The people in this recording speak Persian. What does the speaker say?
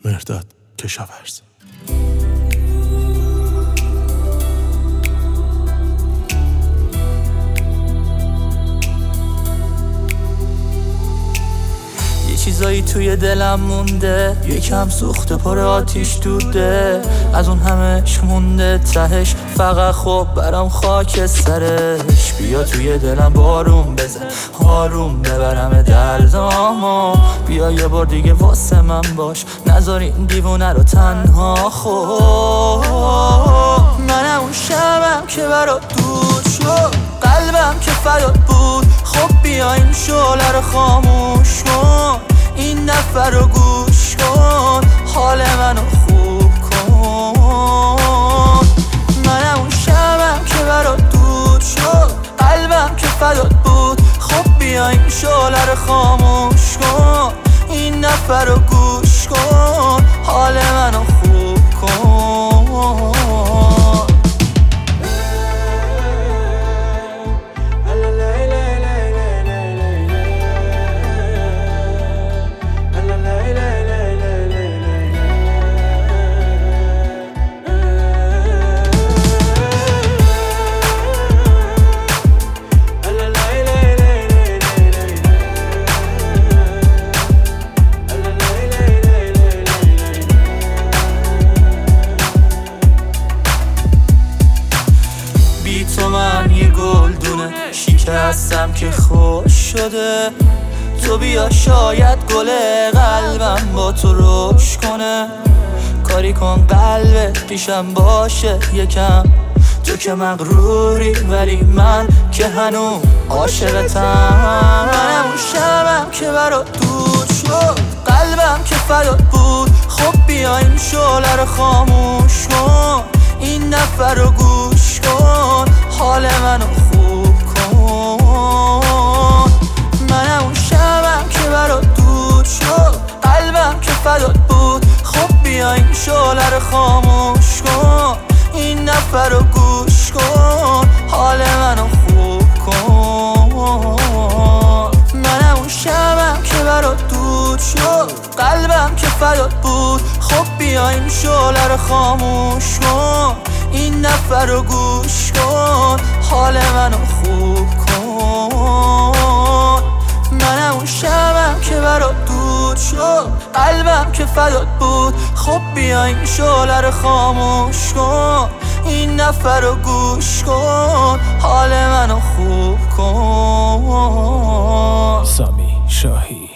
مهرداد کشاورز. چیزایی توی دلم مونده، یکم سوخته پر آتیش دوده، از اون همش مونده تهش فقط خب برام خاک سرش. بیا توی دلم بارون بزن، آروم ببرم دردامو، بیا یه بار دیگه واسه من باش، نذار این دیوونه رو تنها. خب منم اون شبم که برات دود شد، قلبم که فدات بود. خب بیا این شعله رو خاموش کن، این نفر رو گوش کن، حال منو خوب کن. منم اون شبم که برات دود شد، قلبم که فدات بود. خب بیا این شعله رو خاموش کن، این نفر رو گوش کن، حال منو خوب کن. تو من یه گلدونه شکستم که خوش شده، تو بیا شاید گل قلبم با تو روش کنه. کاری کن قلبت پیشم باشه یکم، تو که مغروری ولی من که هنوز عاشقتم. منم اون شبم که برات دود شد، قلبم که فدات بود. خب بیا این شعله رو خاموش کن، این نفر رو گوش کن، حال منو خوب کن. منم اون شبم که برات دود شد، قلبم که فدات بود. خب بیا این شعله رو خاموش کن، این نفر رو گوش کن، حال منو خوب کن. منم اون شبم که برات دود شد، قلبم که فدات بود. خب بیا این شعله رو خاموش کن، این نفر رو گوش کن، حال منو خوب کن. منم اون شبم که برات دود شد، قلبم که فدات بود. خب بیا این شعله رو خاموش کن، این نفر رو گوش کن، حال منو خوب کن. سامی شاهی.